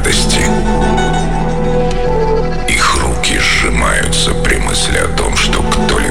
радости. Их руки сжимаются при мысли о том, что кто-либо